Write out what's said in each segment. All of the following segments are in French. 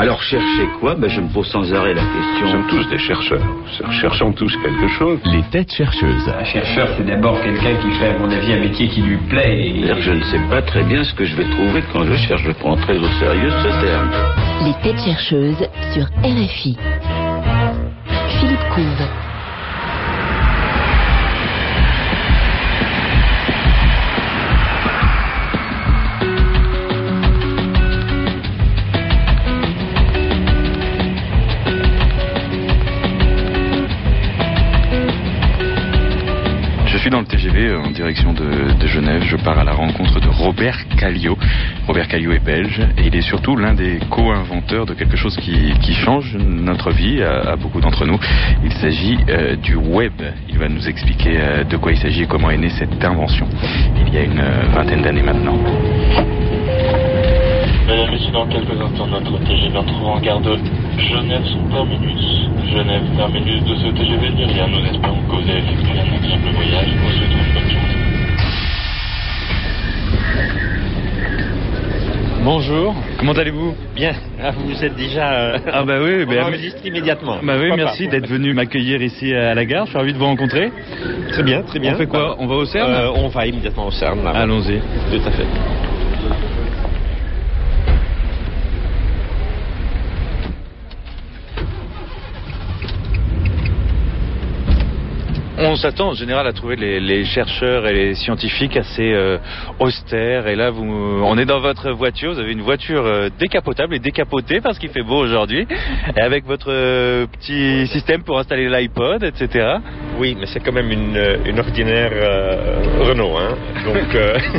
Alors chercher quoi? Je me pose sans arrêt la question. Nous sommes tous des chercheurs. Cherchons tous quelque chose. Les têtes chercheuses. Un chercheur, c'est d'abord quelqu'un qui fait, à mon avis, un métier qui lui plaît. Je ne sais pas très bien ce que je vais trouver quand je cherche. Je prends très au sérieux ce terme. Les têtes chercheuses sur RFI. Philippe Couve. Je suis dans le TGV en direction de Genève. Je pars à la rencontre de Robert Callio. Robert Callio est belge et il est surtout l'un des co-inventeurs de quelque chose qui change notre vie à beaucoup d'entre nous. Il s'agit du web. Il va nous expliquer de quoi il s'agit et comment est née cette invention il y a une vingtaine d'années maintenant. Mesdames et messieurs, dans quelques instants, notre TGV entrera en gare de Genève son terminus. Genève, terminus de ce TGV Lyria. Nous espérons que vous avez effectué un agréable voyage. Nous vous souhaitons une bonne journée. Bonjour, comment allez-vous? Bien, vous êtes déjà oui, on enregistre immédiatement. Merci d'être venu m'accueillir ici à la gare, je suis ravi de vous rencontrer. Très bien, très bien. On fait quoi? On va au CERN? On va immédiatement au CERN. Là. Allons-y. Tout à fait. On s'attend en général à trouver les chercheurs et les scientifiques assez austères. Et là, on est dans votre voiture. Vous avez une voiture décapotable et décapotée parce qu'il fait beau aujourd'hui. Et avec votre petit système pour installer l'iPod, etc. Oui, mais c'est quand même une ordinaire Renault. Hein. Donc...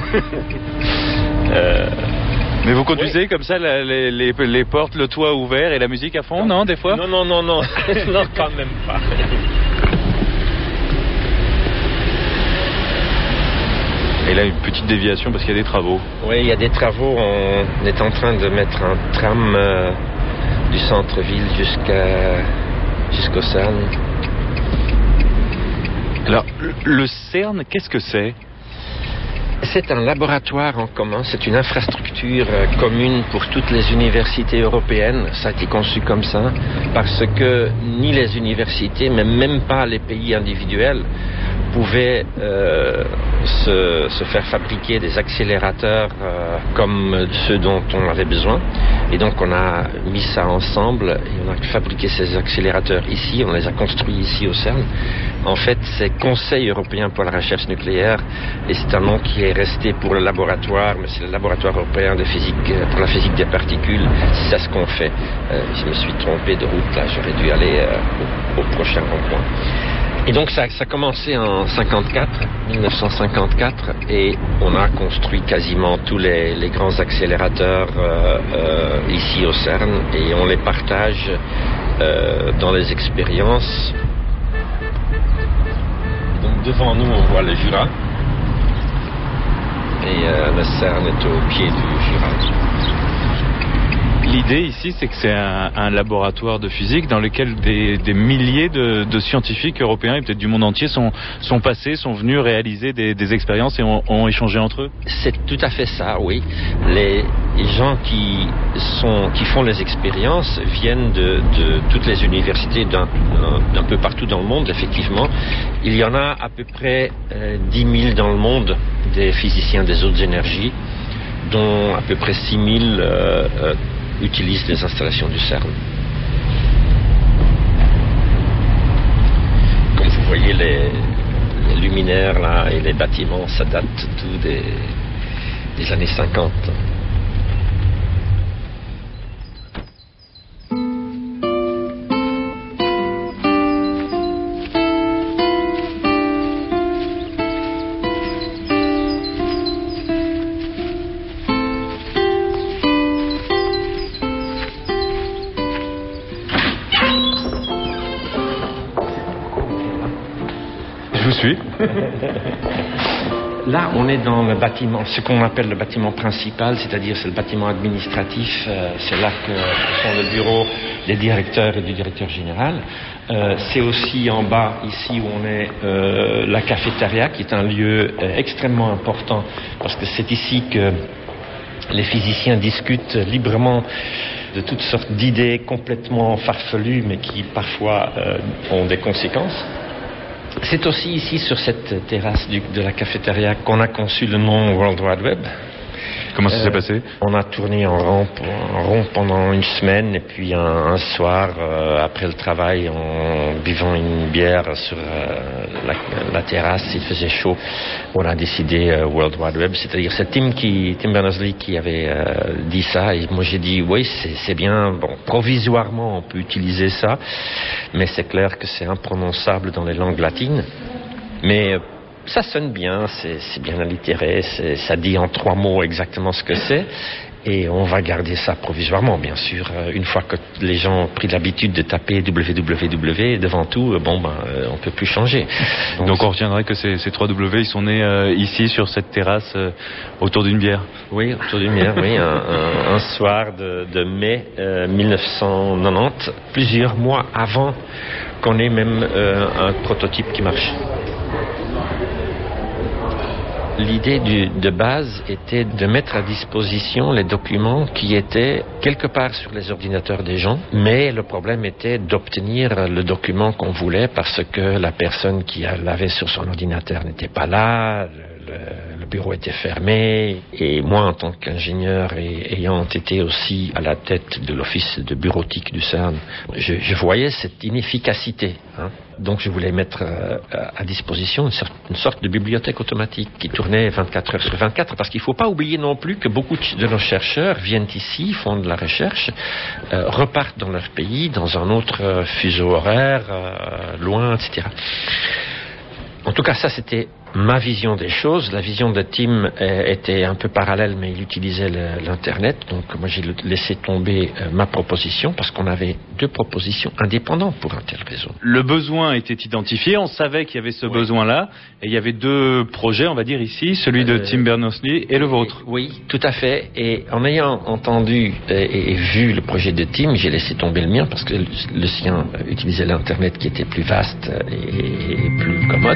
Mais vous conduisez comme ça, les portes, le toit ouvert et la musique à fond, non, des fois? Non. Non, quand même pas. Et là, une petite déviation parce qu'il y a des travaux. Oui, il y a des travaux. On est en train de mettre un tram du centre-ville jusqu'au CERN. Alors, le CERN, qu'est-ce que c'est? C'est un laboratoire en commun, c'est une infrastructure commune pour toutes les universités européennes. Ça a été conçu comme ça, parce que ni les universités, mais même pas les pays individuels, pouvaient se faire fabriquer des accélérateurs comme ceux dont on avait besoin. Et donc on a mis ça ensemble et on a fabriqué ces accélérateurs ici, on les a construits ici au CERN. En fait, c'est Conseil européen pour la recherche nucléaire et c'est un nom qui est resté pour le laboratoire, mais c'est le laboratoire européen de physique, pour la physique des particules. C'est ça ce qu'on fait. Je me suis trompé de route là, j'aurais dû aller au prochain rond-point. Et donc ça a commencé en 1954, et on a construit quasiment tous les grands accélérateurs ici au CERN, et on les partage dans les expériences. Donc devant nous, on voit le Jura, et le CERN est au pied du Jura. L'idée ici, c'est que c'est un laboratoire de physique dans lequel des milliers de scientifiques européens et peut-être du monde entier sont passés, sont venus réaliser des expériences et ont échangé entre eux. C'est tout à fait ça, oui. Les gens qui font les expériences viennent de toutes les universités d'un peu partout dans le monde, effectivement. Il y en a à peu près 10 000 dans le monde, des physiciens des hautes énergies, dont à peu près 6 000 utilisent les installations du CERN. Comme vous voyez, les luminaires là et les bâtiments, ça date tout des années 50. Je vous suis. Là, on est dans le bâtiment, ce qu'on appelle le bâtiment principal, c'est-à-dire c'est le bâtiment administratif. C'est là que sont le bureau des directeurs et du directeur général. C'est aussi en bas, ici où on est, la cafétéria, qui est un lieu extrêmement important, parce que c'est ici que les physiciens discutent librement de toutes sortes d'idées complètement farfelues, mais qui parfois ont des conséquences. C'est aussi ici, sur cette terrasse de la cafétéria, qu'on a conçu le nom World Wide Web. Comment ça s'est passé? On a tourné en rond pendant une semaine, et puis un soir, après le travail, en buvant une bière sur la terrasse, il faisait chaud, on a décidé World Wide Web, c'est-à-dire c'est Tim Berners-Lee qui avait dit ça, et moi j'ai dit oui, c'est bien, bon, provisoirement on peut utiliser ça, mais c'est clair que c'est imprononçable dans les langues latines, mais ça sonne bien, c'est bien allitéré, ça dit en 3 mots exactement ce que c'est, et on va garder ça provisoirement, bien sûr. Une fois que les gens ont pris l'habitude de taper www devant tout, on peut plus changer. Donc on retiendrait que ces 3 W, ils sont nés ici, sur cette terrasse, autour d'une bière. Oui, autour d'une bière, oui, un soir de mai 1990, plusieurs mois avant qu'on ait même un prototype qui marche. L'idée de base était de mettre à disposition les documents qui étaient quelque part sur les ordinateurs des gens, mais le problème était d'obtenir le document qu'on voulait parce que la personne qui l'avait sur son ordinateur n'était pas là, le bureau était fermé, et moi en tant qu'ingénieur et ayant été aussi à la tête de l'office de bureautique du CERN, je voyais cette inefficacité, hein. Donc je voulais mettre à disposition une sorte de bibliothèque automatique qui tournait 24 heures sur 24, parce qu'il ne faut pas oublier non plus que beaucoup de nos chercheurs viennent ici, font de la recherche, repartent dans leur pays, dans un autre fuseau horaire, loin, etc. En tout cas, ça c'était ma vision des choses. La vision de Tim était un peu parallèle, mais il utilisait l'Internet. Donc moi j'ai laissé tomber ma proposition, parce qu'on avait 2 propositions indépendantes pour un tel réseau. Le besoin était identifié, on savait qu'il y avait ce besoin-là, et il y avait 2 projets, on va dire ici, celui de Tim Berners-Lee et le vôtre. Oui, tout à fait. Et en ayant entendu et vu le projet de Tim, j'ai laissé tomber le mien, parce que le sien utilisait l'Internet qui était plus vaste et plus commode.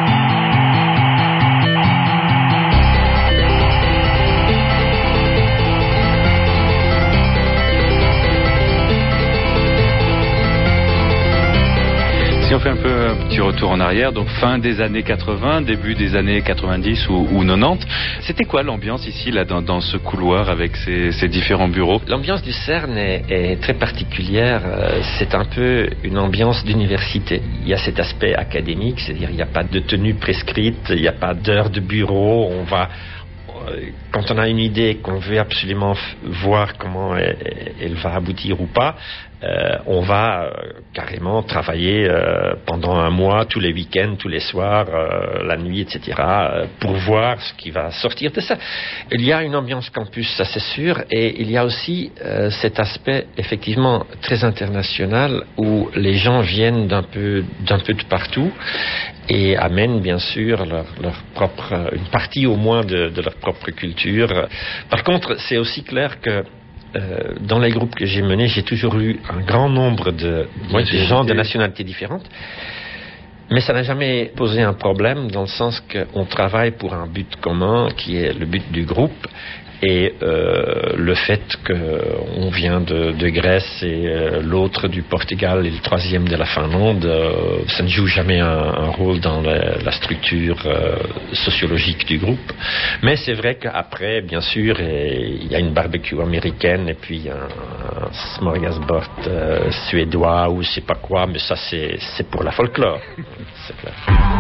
Si on fait un petit retour en arrière, donc fin des années 80, début des années 90 ou 90, c'était quoi l'ambiance ici, là, dans ce couloir avec ces différents bureaux? L'ambiance du CERN est très particulière. C'est un peu une ambiance d'université. Il y a cet aspect académique, c'est-à-dire il n'y a pas de tenue prescrite, il n'y a pas d'heure de bureau. Quand on a une idée qu'on veut absolument voir comment elle va aboutir ou pas, on va carrément travailler pendant un mois, tous les week-ends, tous les soirs, la nuit, etc., pour voir ce qui va sortir de ça. Il y a une ambiance campus, ça c'est sûr, et il y a aussi cet aspect effectivement très international où les gens viennent d'un peu de partout et amènent bien sûr leur propre, une partie au moins de leur propre culture. Par contre, c'est aussi clair que dans les groupes que j'ai menés, j'ai toujours eu un grand nombre de gens de nationalités différentes. Mais ça n'a jamais posé un problème, dans le sens qu'on travaille pour un but commun, qui est le but du groupe. Et le fait qu'on vient de Grèce et l'autre du Portugal et le 3e de la Finlande, ça ne joue jamais un rôle dans la structure sociologique du groupe. Mais c'est vrai qu'après, bien sûr, il y a une barbecue américaine et puis un smorgasbord suédois ou je sais pas quoi, mais ça c'est pour la folklore. C'est clair.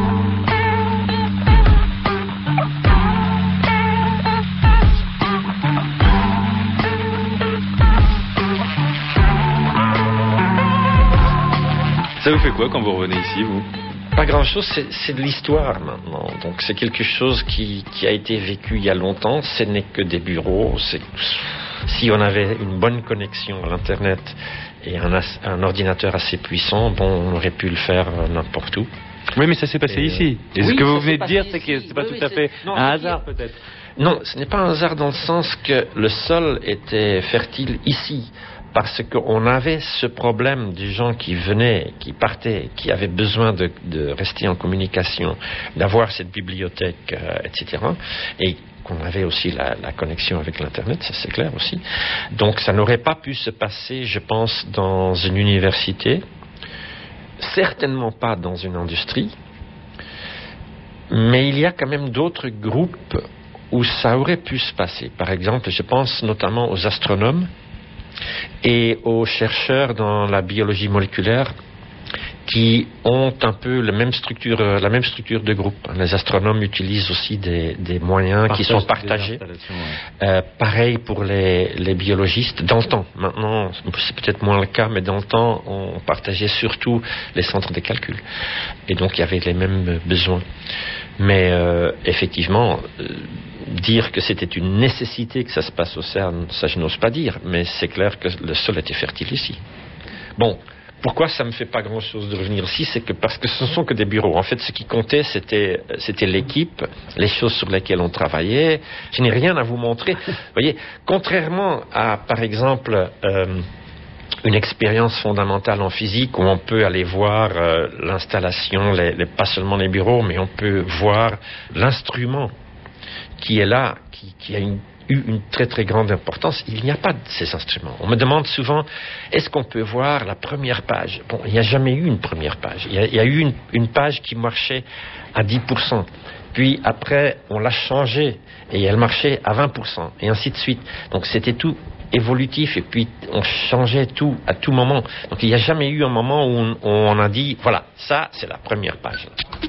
Ça vous fait quoi quand vous revenez ici, vous? Pas grand-chose, c'est de l'histoire maintenant. Donc c'est quelque chose qui a été vécu il y a longtemps. Ce n'est que des bureaux. Si on avait une bonne connexion à l'Internet et un ordinateur assez puissant, on aurait pu le faire n'importe où. Oui, mais ça s'est passé ici. Et ce que vous venez de dire, c'est que c'est pas tout à fait un hasard, peut-être. Non, ce n'est pas un hasard dans le sens que le sol était fertile ici. Parce qu'on avait ce problème des gens qui venaient, qui partaient, qui avaient besoin de rester en communication, d'avoir cette bibliothèque, etc. Et qu'on avait aussi la connexion avec l'Internet, ça c'est clair aussi. Donc ça n'aurait pas pu se passer, je pense, dans une université, certainement pas dans une industrie, mais il y a quand même d'autres groupes où ça aurait pu se passer. Par exemple, je pense notamment aux astronomes et aux chercheurs dans la biologie moléculaire qui ont un peu la même structure de groupe. Les astronomes utilisent aussi des moyens qui sont partagés. Pareil pour les biologistes. Dans le temps, maintenant, c'est peut-être moins le cas, mais dans le temps, on partageait surtout les centres de calcul. Et donc, il y avait les mêmes besoins. Mais effectivement, dire que c'était une nécessité que ça se passe au CERN, ça je n'ose pas dire, mais c'est clair que le sol était fertile ici. Bon, pourquoi ça me fait pas grand-chose de revenir ici? C'est que parce que ce ne sont que des bureaux. En fait, ce qui comptait, c'était l'équipe, les choses sur lesquelles on travaillait. Je n'ai rien à vous montrer. Vous voyez, contrairement à, par exemple, une expérience fondamentale en physique où on peut aller voir l'installation, pas seulement les bureaux, mais on peut voir l'instrument qui est là, qui a eu une très très grande importance. Il n'y a pas de ces instruments. On me demande souvent, est-ce qu'on peut voir la première page? Bon, il n'y a jamais eu une première page. Il y a eu une page qui marchait à 10%. Puis après, on l'a changée et elle marchait à 20%. Et ainsi de suite. Donc c'était tout évolutif et puis on changeait tout à tout moment. Donc il n'y a jamais eu un moment où on a dit, voilà, ça c'est la première page.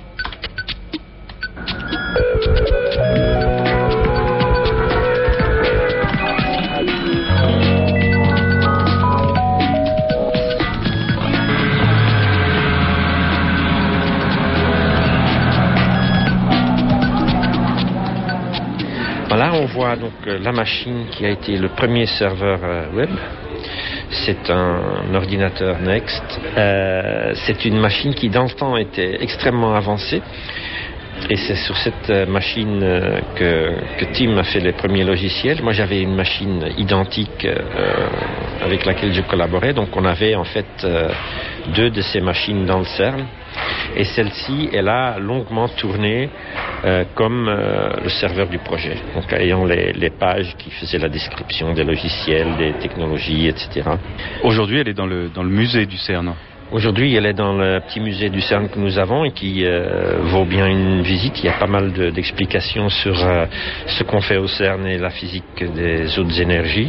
Là, on voit donc la machine qui a été le premier serveur web. C'est un ordinateur Next. C'est une machine qui, dans le temps, était extrêmement avancée. Et c'est sur cette machine que Tim a fait les premiers logiciels. Moi, j'avais une machine identique avec laquelle je collaborais. Donc, on avait en fait 2 de ces machines dans le CERN. Et celle-ci, elle a longuement tourné comme le serveur du projet. Donc, ayant les pages qui faisaient la description des logiciels, des technologies, etc. Aujourd'hui, elle est dans le musée du CERN. Aujourd'hui, elle est dans le petit musée du CERN que nous avons et qui vaut bien une visite. Il y a pas mal d'explications sur ce qu'on fait au CERN et la physique des autres énergies.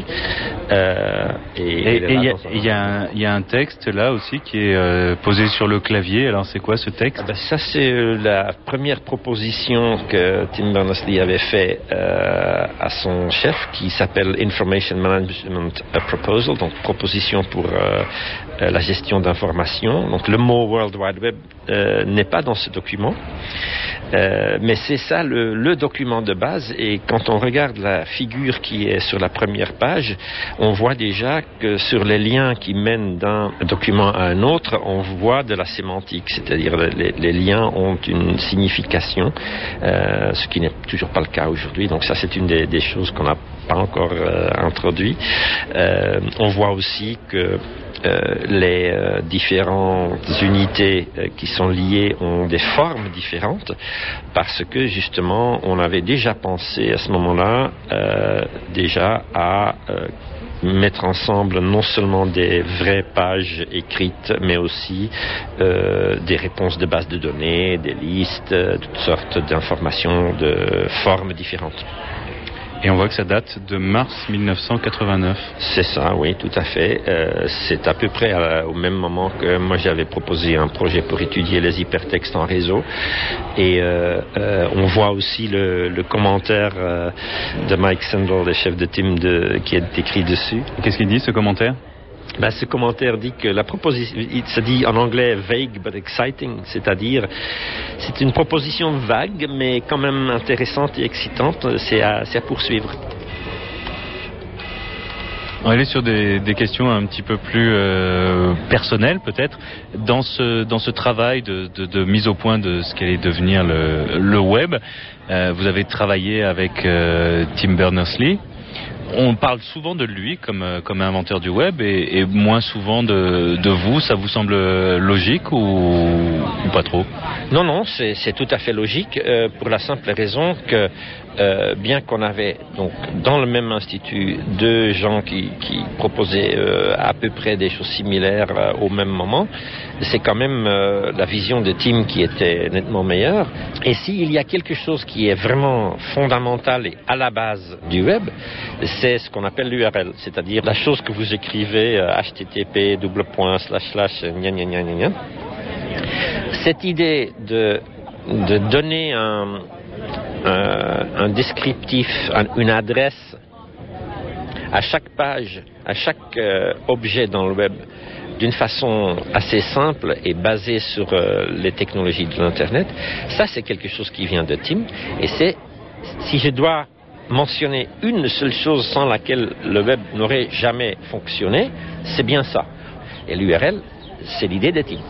Il y a un texte là aussi qui est posé sur le clavier. Alors c'est quoi ce texte? Ça c'est la première proposition que Tim Berners-Lee avait fait à son chef qui s'appelle Information Management Proposal, donc proposition pour la gestion d'informations. Donc le mot World Wide Web n'est pas dans ce document, mais c'est ça le document de base. Et quand on regarde la figure qui est sur la première page, on voit déjà que sur les liens qui mènent d'un document à un autre, on voit de la sémantique, c'est-à-dire les liens ont une signification, ce qui n'est toujours pas le cas aujourd'hui. Donc ça, c'est une des choses qu'on n'a pas encore introduit. On voit aussi que les différentes unités qui sont liées ont des formes différentes parce que justement on avait déjà pensé à ce moment-là déjà à mettre ensemble non seulement des vraies pages écrites mais aussi des réponses de bases de données, des listes, toutes sortes d'informations de formes différentes. Et on voit que ça date de mars 1989. C'est ça, oui, tout à fait. C'est à peu près au même moment que moi j'avais proposé un projet pour étudier les hypertextes en réseau. Et on voit aussi le commentaire de Mike Sandel, le chef de Tim, qui est écrit dessus. Qu'est-ce qu'il dit, ce commentaire? Ce commentaire dit que la proposition, il se dit en anglais vague but exciting, c'est-à-dire c'est une proposition vague mais quand même intéressante et excitante, c'est à poursuivre. On va aller sur des questions un petit peu plus personnelles peut-être. Dans ce travail de mise au point de ce qu'allait devenir le web, vous avez travaillé avec Tim Berners-Lee. On parle souvent de lui comme inventeur du web et moins souvent de vous. Ça vous semble logique ou pas trop? Non, c'est tout à fait logique pour la simple raison que bien qu'on avait donc dans le même institut deux gens qui proposaient à peu près des choses similaires au même moment, c'est quand même la vision de Tim qui était nettement meilleure. Et s'il y a quelque chose qui est vraiment fondamental et à la base du web, c'est ce qu'on appelle l'URL, c'est-à-dire la chose que vous écrivez http // gna gna gna. Cette idée de donner un descriptif, une adresse à chaque page, à chaque objet dans le web, d'une façon assez simple et basée sur les technologies de l'Internet, ça c'est quelque chose qui vient de Tim. Et si je dois mentionner une seule chose sans laquelle le web n'aurait jamais fonctionné, c'est bien ça. Et l'URL, c'est l'idée de Tim.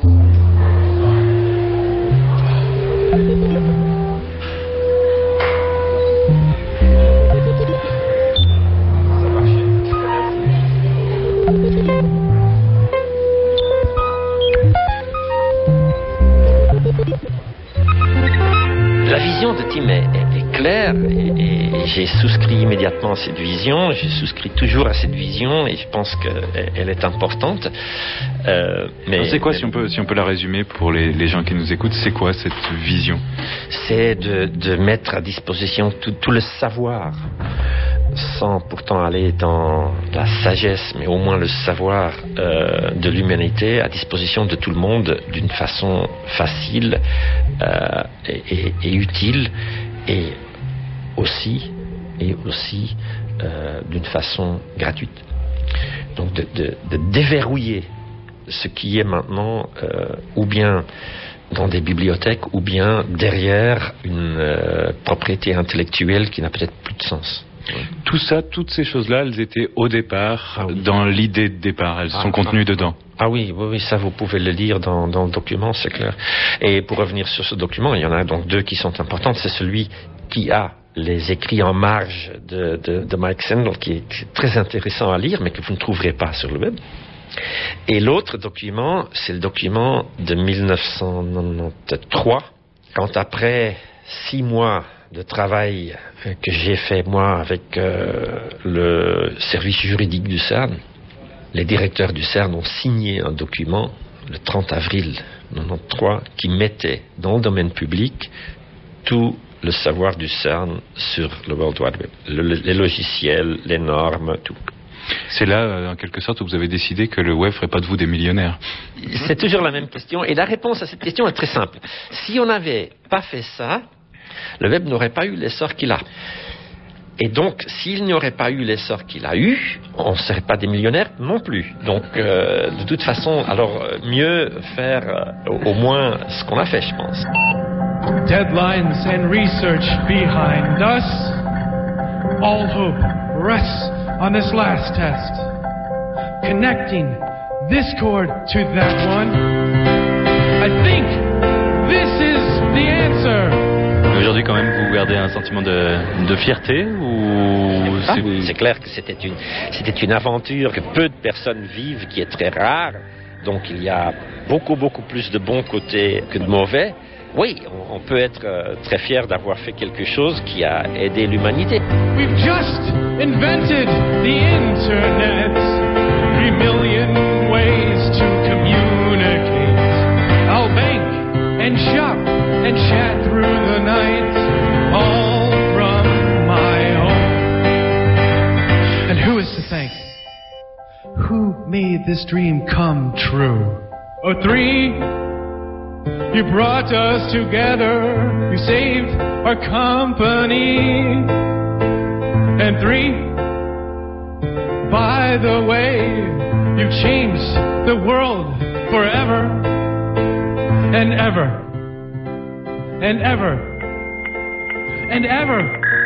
La vision de Tim est claire et j'ai souscrit immédiatement à cette vision. Je souscris toujours à cette vision et je pense qu'elle est importante. Mais c'est quoi, si on peut la résumer pour les gens qui nous écoutent, c'est quoi cette vision? C'est de mettre à disposition tout le savoir, sans pourtant aller dans la sagesse, mais au moins le savoir de l'humanité à disposition de tout le monde d'une façon facile et utile, et aussi d'une façon gratuite. Donc de déverrouiller ce qui est maintenant ou bien dans des bibliothèques ou bien derrière une propriété intellectuelle qui n'a peut-être plus de sens. Tout ça, toutes ces choses-là, elles étaient au départ, dans l'idée de départ, elles sont contenues dedans. Ah oui, ça vous pouvez le lire dans le document, c'est clair. Et pour revenir sur ce document, il y en a donc deux qui sont importantes. C'est celui qui a les écrits en marge de Mike Sandel, qui est très intéressant à lire, mais que vous ne trouverez pas sur le web. Et l'autre document, c'est le document de 1993, quand après 6 mois de travail que j'ai fait moi avec le service juridique du CERN, les directeurs du CERN ont signé un document le 30 avril 1993 qui mettait dans le domaine public tout le savoir du CERN sur le World Wide Web, les logiciels, les normes, tout. C'est là, en quelque sorte, où vous avez décidé que le web ferait pas de vous des millionnaires. C'est toujours la même question, et la réponse à cette question est très simple. Si on n'avait pas fait ça, le web n'aurait pas eu l'essor qu'il a. Et donc, s'il n'y aurait pas eu l'essor qu'il a eu, on ne serait pas des millionnaires non plus. Donc, de toute façon, alors mieux faire au moins ce qu'on a fait, je pense. Deadlines and research behind us. All hope rests on this last test. Connecting this cord to that one. I think this is the answer. Aujourd'hui, quand même, vous gardez un sentiment de fierté ou c'est clair que c'était une aventure que peu de personnes vivent, qui est très rare. Donc, il y a beaucoup plus de bons côtés que de mauvais. Oui, on peut être très fier d'avoir fait quelque chose qui a aidé l'humanité. We've just invented the internet. 3 million ways to communicate. I'll bank and shop and chat through the night, all from my home. And who is to thank? Who made this dream come true? Oh, 3, you brought us together, you saved our company. And 3, by the way, you changed the world forever and ever and ever and ever.